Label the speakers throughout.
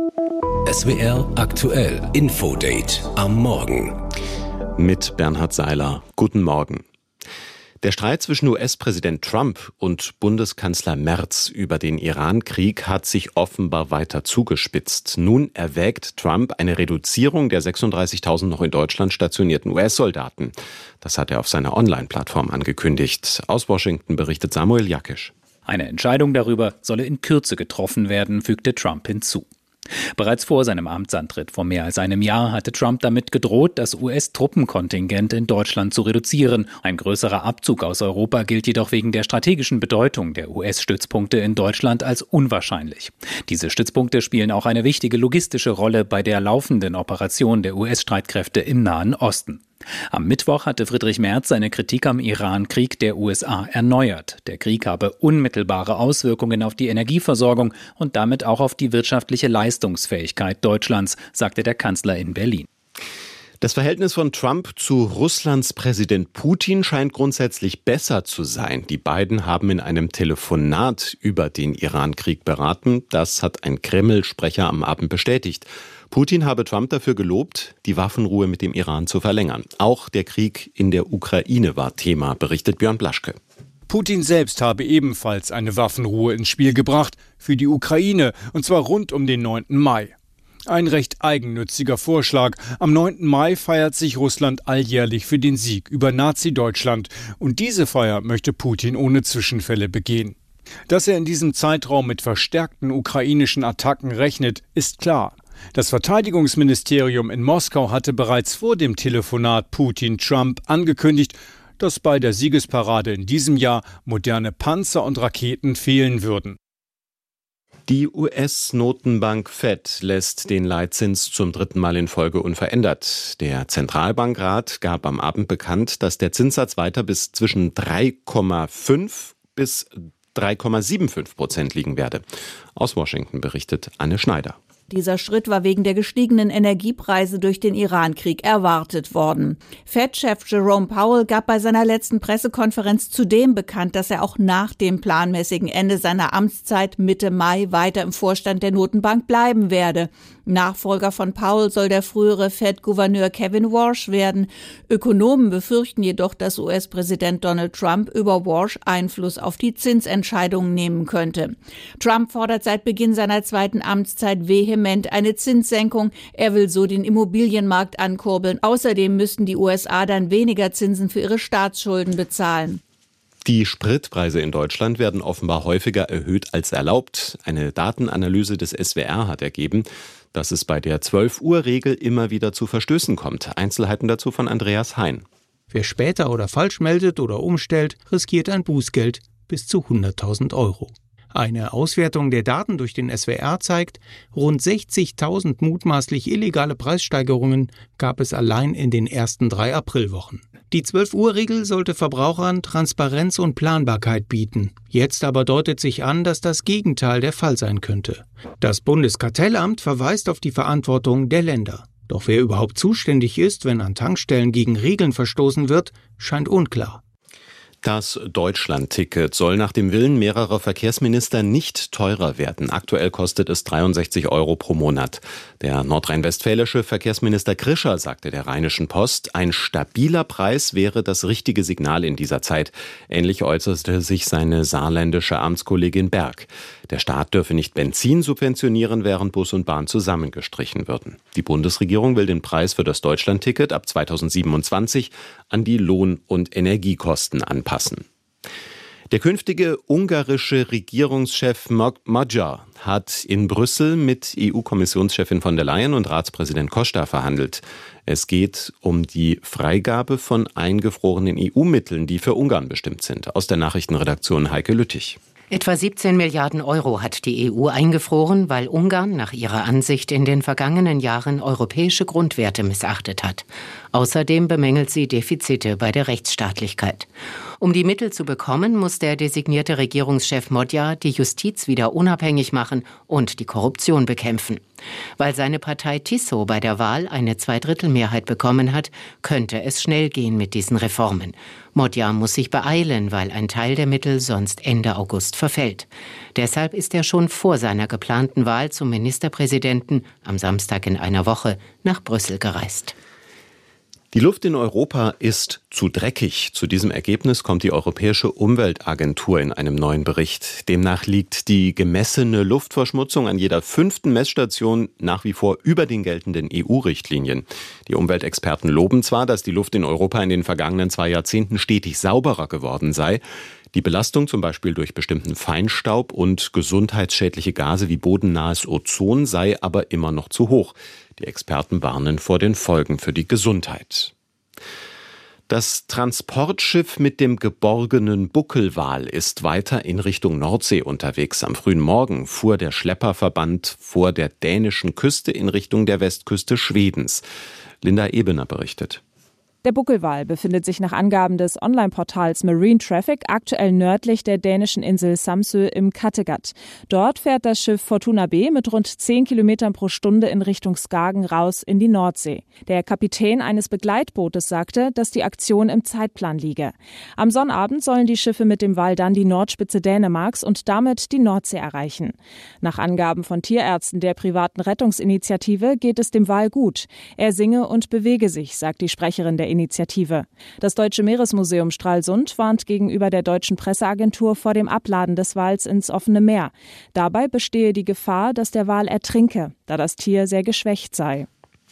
Speaker 1: SWR aktuell Infodate am Morgen.
Speaker 2: Mit Bernhard Seiler. Guten Morgen. Der Streit zwischen US-Präsident Trump und Bundeskanzler Merz über den Iran-Krieg hat sich offenbar weiter zugespitzt. Nun erwägt Trump eine Reduzierung der 36.000 noch in Deutschland stationierten US-Soldaten. Das hat er auf seiner Online-Plattform angekündigt. Aus Washington berichtet Samuel Jakisch.
Speaker 3: Eine Entscheidung darüber solle in Kürze getroffen werden, fügte Trump hinzu. Bereits vor seinem Amtsantritt vor mehr als einem Jahr hatte Trump damit gedroht, das US-Truppenkontingent in Deutschland zu reduzieren. Ein größerer Abzug aus Europa gilt jedoch wegen der strategischen Bedeutung der US-Stützpunkte in Deutschland als unwahrscheinlich. Diese Stützpunkte spielen auch eine wichtige logistische Rolle bei der laufenden Operation der US-Streitkräfte im Nahen Osten. Am Mittwoch hatte Friedrich Merz seine Kritik am Iran-Krieg der USA erneuert. Der Krieg habe unmittelbare Auswirkungen auf die Energieversorgung und damit auch auf die wirtschaftliche Leistungsfähigkeit Deutschlands, sagte der Kanzler in Berlin.
Speaker 2: Das Verhältnis von Trump zu Russlands Präsident Putin scheint grundsätzlich besser zu sein. Die beiden haben in einem Telefonat über den Iran-Krieg beraten. Das hat ein Kreml-Sprecher am Abend bestätigt. Putin habe Trump dafür gelobt, die Waffenruhe mit dem Iran zu verlängern. Auch der Krieg in der Ukraine war Thema, berichtet Björn Blaschke.
Speaker 4: Putin selbst habe ebenfalls eine Waffenruhe ins Spiel gebracht für die Ukraine, und zwar rund um den 9. Mai. Ein recht eigennütziger Vorschlag. Am 9. Mai feiert sich Russland alljährlich für den Sieg über Nazi-Deutschland. Und diese Feier möchte Putin ohne Zwischenfälle begehen. Dass er in diesem Zeitraum mit verstärkten ukrainischen Attacken rechnet, ist klar. Das Verteidigungsministerium in Moskau hatte bereits vor dem Telefonat Putin-Trump angekündigt, dass bei der Siegesparade in diesem Jahr moderne Panzer und Raketen fehlen würden.
Speaker 2: Die US-Notenbank Fed lässt den Leitzins zum 3. Mal in Folge unverändert. Der Zentralbankrat gab am Abend bekannt, dass der Zinssatz weiter bis zwischen 3,5 bis 3,75% liegen werde. Aus Washington berichtet Anne Schneider.
Speaker 5: Dieser Schritt war wegen der gestiegenen Energiepreise durch den Iran-Krieg erwartet worden. Fed-Chef Jerome Powell gab bei seiner letzten Pressekonferenz zudem bekannt, dass er auch nach dem planmäßigen Ende seiner Amtszeit Mitte Mai weiter im Vorstand der Notenbank bleiben werde. Nachfolger von Powell soll der frühere Fed-Gouverneur Kevin Warsh werden. Ökonomen befürchten jedoch, dass US-Präsident Donald Trump über Warsh Einfluss auf die Zinsentscheidungen nehmen könnte. Trump fordert seit Beginn seiner zweiten Amtszeit vehement eine Zinssenkung. Er will so den Immobilienmarkt ankurbeln. Außerdem müssten die USA dann weniger Zinsen für ihre Staatsschulden bezahlen.
Speaker 2: Die Spritpreise in Deutschland werden offenbar häufiger erhöht als erlaubt. Eine Datenanalyse des SWR hat ergeben, dass es bei der 12-Uhr-Regel immer wieder zu Verstößen kommt. Einzelheiten dazu von Andreas Hein.
Speaker 6: Wer später oder falsch meldet oder umstellt, riskiert ein Bußgeld bis zu 100.000 €. Eine Auswertung der Daten durch den SWR zeigt, rund 60.000 mutmaßlich illegale Preissteigerungen gab es allein in den ersten 3 Aprilwochen. Die 12-Uhr-Regel sollte Verbrauchern Transparenz und Planbarkeit bieten. Jetzt aber deutet sich an, dass das Gegenteil der Fall sein könnte. Das Bundeskartellamt verweist auf die Verantwortung der Länder. Doch wer überhaupt zuständig ist, wenn an Tankstellen gegen Regeln verstoßen wird, scheint unklar.
Speaker 2: Das Deutschland-Ticket soll nach dem Willen mehrerer Verkehrsminister nicht teurer werden. Aktuell kostet es 63 € pro Monat. Der nordrhein-westfälische Verkehrsminister Krischer sagte der Rheinischen Post, ein stabiler Preis wäre das richtige Signal in dieser Zeit. Ähnlich äußerte sich seine saarländische Amtskollegin Berg. Der Staat dürfe nicht Benzin subventionieren, während Bus und Bahn zusammengestrichen würden. Die Bundesregierung will den Preis für das Deutschland-Ticket ab 2027 an die Lohn- und Energiekosten anpassen. Der künftige ungarische Regierungschef Magyar hat in Brüssel mit EU-Kommissionschefin von der Leyen und Ratspräsident Costa verhandelt. Es geht um die Freigabe von eingefrorenen EU-Mitteln, die für Ungarn bestimmt sind. Aus der Nachrichtenredaktion Heike Lüttich.
Speaker 7: Etwa 17 Milliarden € hat die EU eingefroren, weil Ungarn nach ihrer Ansicht in den vergangenen Jahren europäische Grundwerte missachtet hat. Außerdem bemängelt sie Defizite bei der Rechtsstaatlichkeit. Um die Mittel zu bekommen, muss der designierte Regierungschef Magyar die Justiz wieder unabhängig machen und die Korruption bekämpfen. Weil seine Partei Tissot bei der Wahl eine Zweidrittelmehrheit bekommen hat, könnte es schnell gehen mit diesen Reformen. Modiar muss sich beeilen, weil ein Teil der Mittel sonst Ende August verfällt. Deshalb ist er schon vor seiner geplanten Wahl zum Ministerpräsidenten am Samstag in einer Woche nach Brüssel gereist.
Speaker 2: Die Luft in Europa ist zu dreckig. Zu diesem Ergebnis kommt die Europäische Umweltagentur in einem neuen Bericht. Demnach liegt die gemessene Luftverschmutzung an jeder 5. Messstation nach wie vor über den geltenden EU-Richtlinien. Die Umweltexperten loben zwar, dass die Luft in Europa in den vergangenen 2 Jahrzehnten stetig sauberer geworden sei. Die Belastung zum Beispiel durch bestimmten Feinstaub und gesundheitsschädliche Gase wie bodennahes Ozon sei aber immer noch zu hoch. Die Experten warnen vor den Folgen für die Gesundheit. Das Transportschiff mit dem geborgenen Buckelwal ist weiter in Richtung Nordsee unterwegs. Am frühen Morgen fuhr der Schlepperverband vor der dänischen Küste in Richtung der Westküste Schwedens. Linda Ebener berichtet.
Speaker 8: Der Buckelwal befindet sich nach Angaben des Online-Portals Marine Traffic aktuell nördlich der dänischen Insel Samsø im Kattegat. Dort fährt das Schiff Fortuna B mit rund 10 Kilometern pro Stunde in Richtung Skagen raus in die Nordsee. Der Kapitän eines Begleitbootes sagte, dass die Aktion im Zeitplan liege. Am Sonnabend sollen die Schiffe mit dem Wal dann die Nordspitze Dänemarks und damit die Nordsee erreichen. Nach Angaben von Tierärzten der privaten Rettungsinitiative geht es dem Wal gut. Er singe und bewege sich, sagt die Sprecherin der Initiative. Das Deutsche Meeresmuseum Stralsund warnt gegenüber der deutschen Presseagentur vor dem Abladen des Wals ins offene Meer. Dabei bestehe die Gefahr, dass der Wal ertrinke, da das Tier sehr geschwächt sei.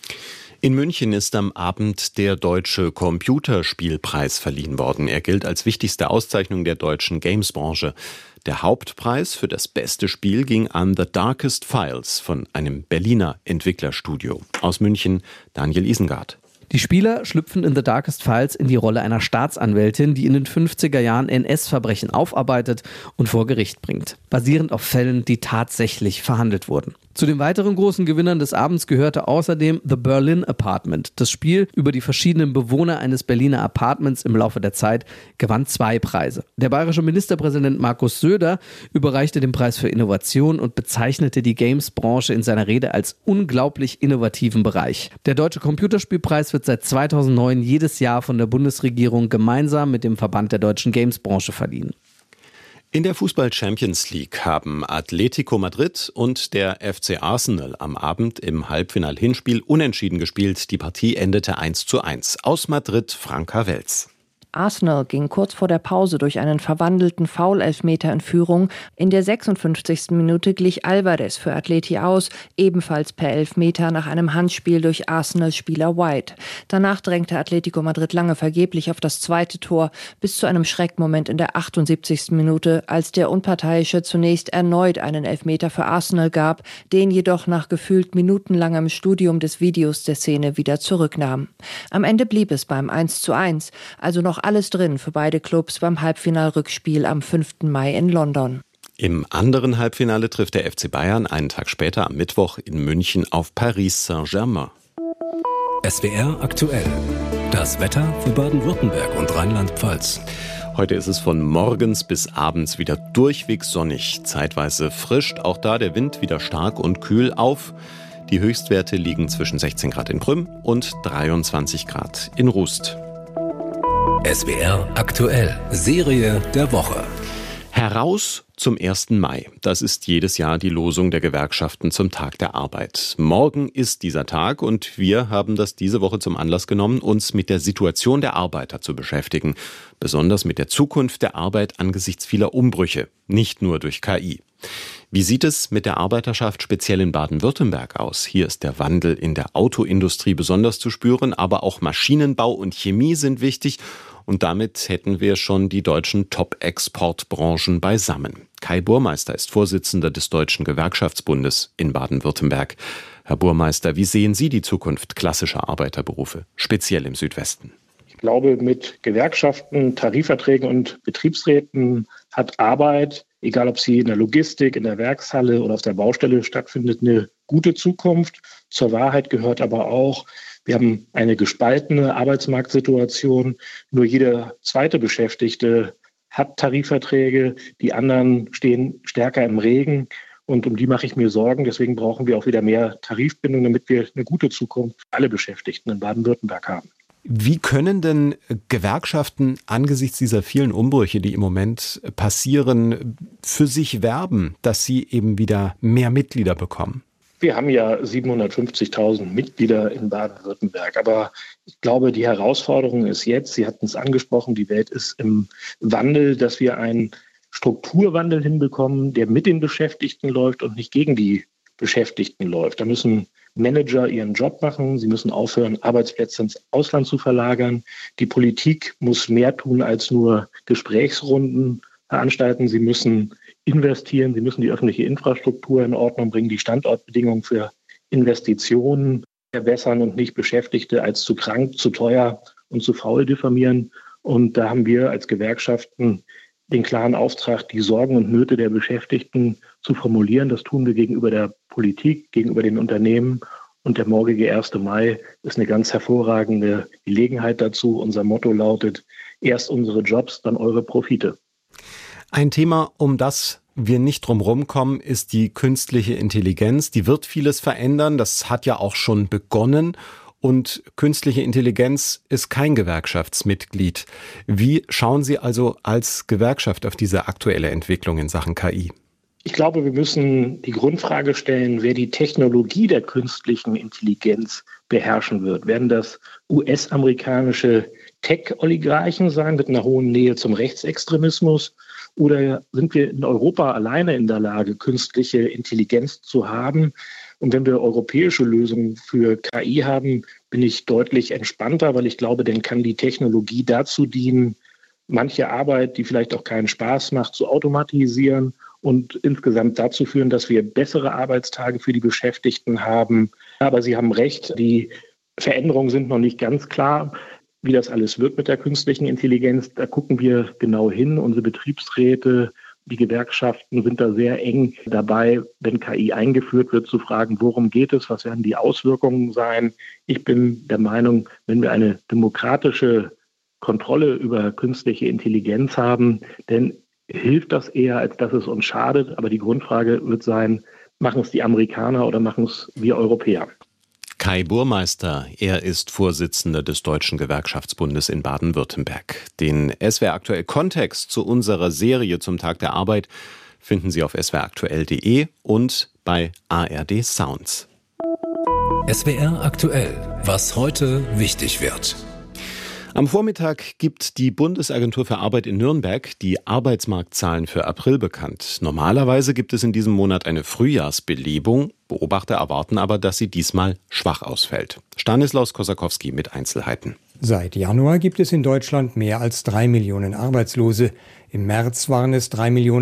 Speaker 2: In München ist am Abend der Deutsche Computerspielpreis verliehen worden. Er gilt als wichtigste Auszeichnung der deutschen Games-Branche. Der Hauptpreis für das beste Spiel ging an The Darkest Files von einem Berliner Entwicklerstudio. Aus München Daniel Isengard.
Speaker 9: Die Spieler schlüpfen in The Darkest Files in die Rolle einer Staatsanwältin, die in den 50er Jahren NS-Verbrechen aufarbeitet und vor Gericht bringt, basierend auf Fällen, die tatsächlich verhandelt wurden. Zu den weiteren großen Gewinnern des Abends gehörte außerdem The Berlin Apartment. Das Spiel über die verschiedenen Bewohner eines Berliner Apartments im Laufe der Zeit gewann 2 Preise. Der bayerische Ministerpräsident Markus Söder überreichte den Preis für Innovation und bezeichnete die Games-Branche in seiner Rede als unglaublich innovativen Bereich. Der Deutsche Computerspielpreis wird seit 2009 jedes Jahr von der Bundesregierung gemeinsam mit dem Verband der deutschen Games-Branche verliehen.
Speaker 2: In der Fußball-Champions League haben Atletico Madrid und der FC Arsenal am Abend im Halbfinal-Hinspiel unentschieden gespielt. Die Partie endete 1:1. Aus Madrid Franka Welz.
Speaker 10: Arsenal ging kurz vor der Pause durch einen verwandelten Foul-Elfmeter in Führung. In der 56. Minute glich Alvarez für Atleti aus, ebenfalls per Elfmeter nach einem Handspiel durch Arsenal-Spieler White. Danach drängte Atletico Madrid lange vergeblich auf das zweite Tor, bis zu einem Schreckmoment in der 78. Minute, als der Unparteiische zunächst erneut einen Elfmeter für Arsenal gab, den jedoch nach gefühlt minutenlangem Studium des Videos der Szene wieder zurücknahm. Am Ende blieb es beim 1:1, also noch alles drin für beide Clubs beim Halbfinalrückspiel am 5. Mai in London.
Speaker 2: Im anderen Halbfinale trifft der FC Bayern einen Tag später am Mittwoch in München auf Paris Saint-Germain.
Speaker 1: SWR aktuell. Das Wetter für Baden-Württemberg und Rheinland-Pfalz.
Speaker 2: Heute ist es von morgens bis abends wieder durchweg sonnig. Zeitweise frischt auch da der Wind wieder stark und kühl auf. Die Höchstwerte liegen zwischen 16 Grad in Prüm und 23 Grad in Rust.
Speaker 1: SWR aktuell. Serie der Woche.
Speaker 2: Heraus zum 1. Mai. Das ist jedes Jahr die Losung der Gewerkschaften zum Tag der Arbeit. Morgen ist dieser Tag und wir haben das diese Woche zum Anlass genommen, uns mit der Situation der Arbeiter zu beschäftigen. Besonders mit der Zukunft der Arbeit angesichts vieler Umbrüche, nicht nur durch KI. Wie sieht es mit der Arbeiterschaft speziell in Baden-Württemberg aus? Hier ist der Wandel in der Autoindustrie besonders zu spüren, aber auch Maschinenbau und Chemie sind wichtig. Und damit hätten wir schon die deutschen Top-Exportbranchen beisammen. Kai Burmeister ist Vorsitzender des Deutschen Gewerkschaftsbundes in Baden-Württemberg. Herr Burmeister, wie sehen Sie die Zukunft klassischer Arbeiterberufe, speziell im Südwesten?
Speaker 11: Ich glaube, mit Gewerkschaften, Tarifverträgen und Betriebsräten hat Arbeit, egal ob sie in der Logistik, in der Werkshalle oder auf der Baustelle stattfindet, eine gute Zukunft. Zur Wahrheit gehört aber auch, wir haben eine gespaltene Arbeitsmarktsituation. Nur jeder zweite Beschäftigte hat Tarifverträge, die anderen stehen stärker im Regen. Und um die mache ich mir Sorgen. Deswegen brauchen wir auch wieder mehr Tarifbindung, damit wir eine gute Zukunft für alle Beschäftigten in Baden-Württemberg haben.
Speaker 2: Wie können denn Gewerkschaften angesichts dieser vielen Umbrüche, die im Moment passieren, für sich werben, dass sie eben wieder mehr Mitglieder bekommen?
Speaker 11: Wir haben ja 750.000 Mitglieder in Baden-Württemberg. Aber ich glaube, die Herausforderung ist jetzt, Sie hatten es angesprochen, die Welt ist im Wandel, dass wir einen Strukturwandel hinbekommen, der mit den Beschäftigten läuft und nicht gegen die Beschäftigten läuft. Da müssen Manager ihren Job machen. Sie müssen aufhören, Arbeitsplätze ins Ausland zu verlagern. Die Politik muss mehr tun als nur Gesprächsrunden veranstalten. Sie müssen investieren. Sie müssen die öffentliche Infrastruktur in Ordnung bringen, die Standortbedingungen für Investitionen verbessern und nicht Beschäftigte als zu krank, zu teuer und zu faul diffamieren. Und da haben wir als Gewerkschaften den klaren Auftrag, die Sorgen und Nöte der Beschäftigten zu formulieren. Das tun wir gegenüber der Politik, gegenüber den Unternehmen. Und der morgige 1. Mai ist eine ganz hervorragende Gelegenheit dazu. Unser Motto lautet, erst unsere Jobs, dann eure Profite.
Speaker 2: Ein Thema, um das wir nicht drum rumkommen, ist die künstliche Intelligenz. Die wird vieles verändern. Das hat ja auch schon begonnen. Und künstliche Intelligenz ist kein Gewerkschaftsmitglied. Wie schauen Sie also als Gewerkschaft auf diese aktuelle Entwicklung in Sachen KI?
Speaker 11: Ich glaube, wir müssen die Grundfrage stellen, wer die Technologie der künstlichen Intelligenz beherrschen wird. Werden das US-amerikanische Tech-Oligarchen sein mit einer hohen Nähe zum Rechtsextremismus? Oder sind wir in Europa alleine in der Lage, künstliche Intelligenz zu haben? Und wenn wir europäische Lösungen für KI haben, bin ich deutlich entspannter, weil ich glaube, dann kann die Technologie dazu dienen, manche Arbeit, die vielleicht auch keinen Spaß macht, zu automatisieren und insgesamt dazu führen, dass wir bessere Arbeitstage für die Beschäftigten haben. Aber Sie haben recht, die Veränderungen sind noch nicht ganz klar, wie das alles wirkt mit der künstlichen Intelligenz. Da gucken wir genau hin. Unsere Betriebsräte, die Gewerkschaften sind da sehr eng dabei, wenn KI eingeführt wird, zu fragen, worum geht es, was werden die Auswirkungen sein. Ich bin der Meinung, wenn wir eine demokratische Kontrolle über künstliche Intelligenz haben, dann hilft das eher, als dass es uns schadet. Aber die Grundfrage wird sein, machen es die Amerikaner oder machen es wir Europäer?
Speaker 2: Kai Burmeister, er ist Vorsitzender des Deutschen Gewerkschaftsbundes in Baden-Württemberg. Den SWR aktuell Kontext zu unserer Serie zum Tag der Arbeit finden Sie auf swraktuell.de und bei ARD Sounds.
Speaker 1: SWR aktuell, was heute wichtig wird.
Speaker 2: Am Vormittag gibt die Bundesagentur für Arbeit in Nürnberg die Arbeitsmarktzahlen für April bekannt. Normalerweise gibt es in diesem Monat eine Frühjahrsbelebung. Beobachter erwarten aber, dass sie diesmal schwach ausfällt. Stanislaus Kosakowski mit Einzelheiten.
Speaker 12: Seit Januar gibt es in Deutschland mehr als 3 Millionen Arbeitslose. Im März waren es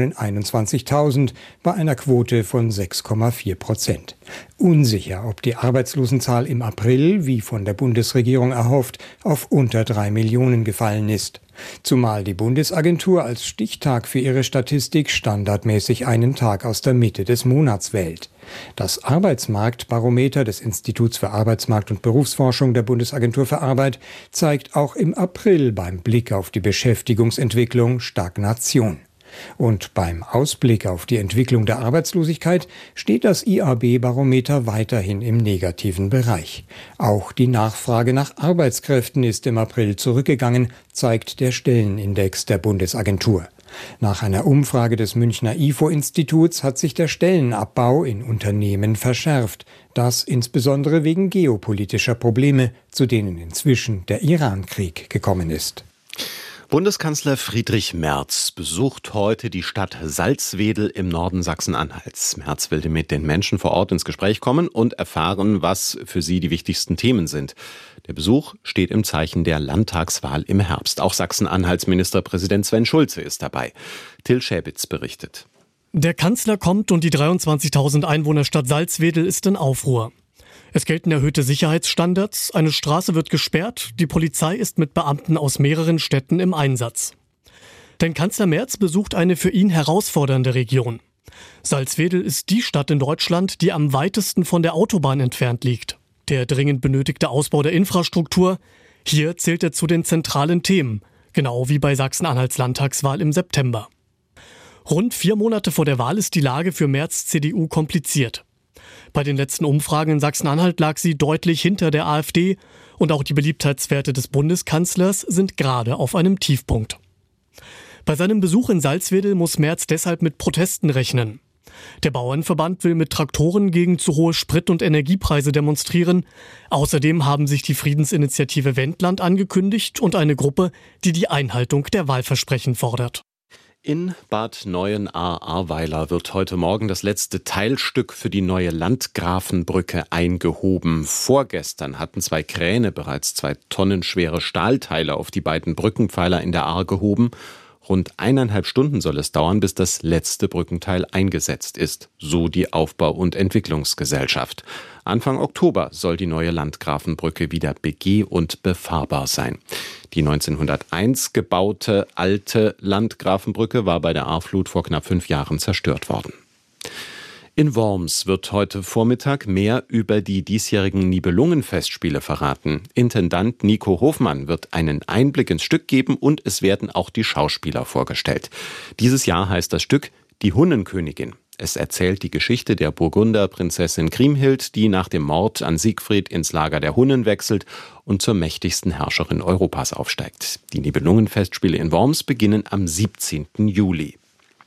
Speaker 12: 3.021.000 bei einer Quote von 6,4%. Unsicher, ob die Arbeitslosenzahl im April, wie von der Bundesregierung erhofft, auf unter 3 Millionen gefallen ist. Zumal die Bundesagentur als Stichtag für ihre Statistik standardmäßig einen Tag aus der Mitte des Monats wählt. Das Arbeitsmarktbarometer des Instituts für Arbeitsmarkt- und Berufsforschung der Bundesagentur für Arbeit zeigt auch im April beim Blick auf die Beschäftigungsentwicklung Stagnation. Und beim Ausblick auf die Entwicklung der Arbeitslosigkeit steht das IAB-Barometer weiterhin im negativen Bereich. Auch die Nachfrage nach Arbeitskräften ist im April zurückgegangen, zeigt der Stellenindex der Bundesagentur. Nach einer Umfrage des Münchner IFO-Instituts hat sich der Stellenabbau in Unternehmen verschärft. Das insbesondere wegen geopolitischer Probleme, zu denen inzwischen der Iran-Krieg gekommen ist.
Speaker 2: Bundeskanzler Friedrich Merz besucht heute die Stadt Salzwedel im Norden Sachsen-Anhalts. Merz will mit den Menschen vor Ort ins Gespräch kommen und erfahren, was für sie die wichtigsten Themen sind. Der Besuch steht im Zeichen der Landtagswahl im Herbst. Auch Sachsen-Anhalts Ministerpräsident Sven Schulze ist dabei. Till Schäbitz berichtet.
Speaker 13: Der Kanzler kommt und die 23.000 Einwohnerstadt Salzwedel ist in Aufruhr. Es gelten erhöhte Sicherheitsstandards, eine Straße wird gesperrt, die Polizei ist mit Beamten aus mehreren Städten im Einsatz. Denn Kanzler Merz besucht eine für ihn herausfordernde Region. Salzwedel ist die Stadt in Deutschland, die am weitesten von der Autobahn entfernt liegt. Der dringend benötigte Ausbau der Infrastruktur, hier zählt er zu den zentralen Themen, genau wie bei Sachsen-Anhalts Landtagswahl im September. Rund 4 Monate vor der Wahl ist die Lage für Merz CDU kompliziert. Bei den letzten Umfragen in Sachsen-Anhalt lag sie deutlich hinter der AfD und auch die Beliebtheitswerte des Bundeskanzlers sind gerade auf einem Tiefpunkt. Bei seinem Besuch in Salzwedel muss Merz deshalb mit Protesten rechnen. Der Bauernverband will mit Traktoren gegen zu hohe Sprit- und Energiepreise demonstrieren. Außerdem haben sich die Friedensinitiative Wendland angekündigt und eine Gruppe, die die Einhaltung der Wahlversprechen fordert.
Speaker 2: In Bad Neuenahr-Ahrweiler wird heute Morgen das letzte Teilstück für die neue Landgrafenbrücke eingehoben. Vorgestern hatten 2 Kräne bereits 2 tonnenschwere Stahlteile auf die beiden Brückenpfeiler in der Ahr gehoben. Rund 1,5 Stunden soll es dauern, bis das letzte Brückenteil eingesetzt ist, so die Aufbau- und Entwicklungsgesellschaft. Anfang Oktober soll die neue Landgrafenbrücke wieder begeh- und befahrbar sein. Die 1901 gebaute alte Landgrafenbrücke war bei der Ahrflut vor knapp 5 Jahren zerstört worden. In Worms wird heute Vormittag mehr über die diesjährigen Nibelungenfestspiele verraten. Intendant Nico Hofmann wird einen Einblick ins Stück geben und es werden auch die Schauspieler vorgestellt. Dieses Jahr heißt das Stück Die Hunnenkönigin. Es erzählt die Geschichte der Burgunderprinzessin Kriemhild, die nach dem Mord an Siegfried ins Lager der Hunnen wechselt und zur mächtigsten Herrscherin Europas aufsteigt. Die Nibelungenfestspiele in Worms beginnen am 17. Juli.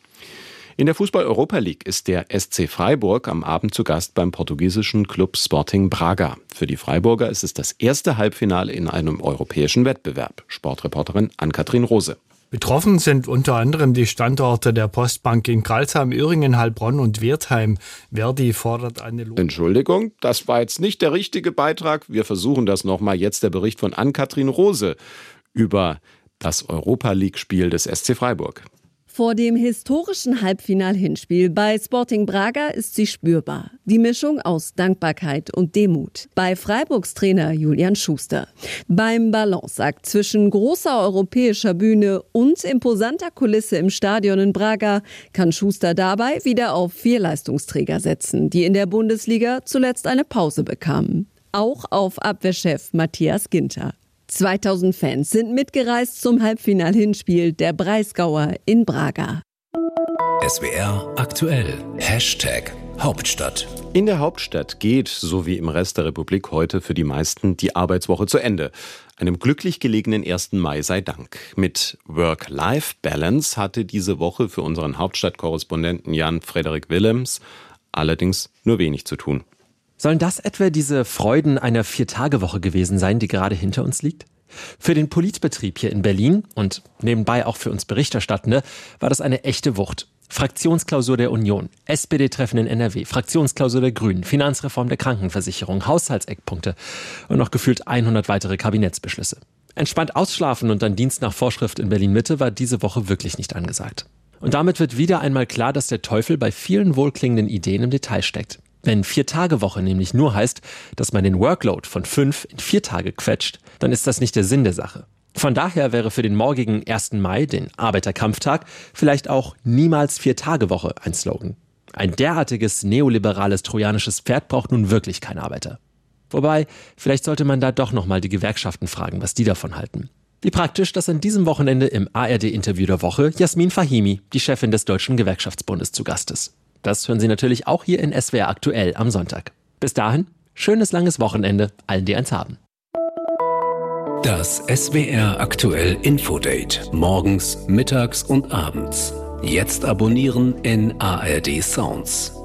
Speaker 2: In der Fußball-Europa League ist der SC Freiburg am Abend zu Gast beim portugiesischen Club Sporting Braga. Für die Freiburger ist es das erste Halbfinale in einem europäischen Wettbewerb. Sportreporterin Ann-Kathrin Rose.
Speaker 14: Betroffen sind unter anderem die Standorte der Postbank in Crailsheim, Öhringen, Heilbronn und Wertheim. Verdi fordert eine
Speaker 2: Entschuldigung, das war jetzt nicht der richtige Beitrag. Wir versuchen das nochmal. Jetzt der Bericht von Ann-Kathrin Rose über das Europa-League-Spiel des SC Freiburg.
Speaker 15: Vor dem historischen Halbfinal-Hinspiel bei Sporting Braga ist sie spürbar. Die Mischung aus Dankbarkeit und Demut. Bei Freiburgs Trainer Julian Schuster. Beim Balanceakt zwischen großer europäischer Bühne und imposanter Kulisse im Stadion in Braga kann Schuster dabei wieder auf 4 Leistungsträger setzen, die in der Bundesliga zuletzt eine Pause bekamen. Auch auf Abwehrchef Matthias Ginter. 2000 Fans sind mitgereist zum Halbfinal-Hinspiel der Breisgauer in Braga.
Speaker 1: SWR aktuell. #Hauptstadt.
Speaker 2: In der Hauptstadt geht, so wie im Rest der Republik heute für die meisten, die Arbeitswoche zu Ende. Einem glücklich gelegenen 1. Mai sei Dank. Mit Work-Life-Balance hatte diese Woche für unseren Hauptstadtkorrespondenten Jan-Frederik Willems allerdings nur wenig zu tun.
Speaker 16: Sollen das etwa diese Freuden einer 4-Tage-Woche gewesen sein, die gerade hinter uns liegt? Für den Politbetrieb hier in Berlin und nebenbei auch für uns Berichterstattende war das eine echte Wucht. Fraktionsklausur der Union, SPD-Treffen in NRW, Fraktionsklausur der Grünen, Finanzreform der Krankenversicherung, Haushaltseckpunkte und noch gefühlt 100 weitere Kabinettsbeschlüsse. Entspannt ausschlafen und dann Dienst nach Vorschrift in Berlin-Mitte war diese Woche wirklich nicht angesagt. Und damit wird wieder einmal klar, dass der Teufel bei vielen wohlklingenden Ideen im Detail steckt. Wenn 4-Tage-Woche nämlich nur heißt, dass man den Workload von 5 in 4 Tage quetscht, dann ist das nicht der Sinn der Sache. Von daher wäre für den morgigen 1. Mai, den Arbeiterkampftag, vielleicht auch niemals 4-Tage-Woche ein Slogan. Ein derartiges neoliberales trojanisches Pferd braucht nun wirklich kein Arbeiter. Wobei, vielleicht sollte man da doch nochmal die Gewerkschaften fragen, was die davon halten. Wie praktisch, dass an diesem Wochenende im ARD-Interview der Woche Jasmin Fahimi, die Chefin des Deutschen Gewerkschaftsbundes, zu Gast ist. Das hören Sie natürlich auch hier in SWR aktuell am Sonntag. Bis dahin, schönes langes Wochenende allen, die eins haben.
Speaker 1: Das SWR aktuell Infodate. Morgens, mittags und abends. Jetzt abonnieren in ARD Sounds.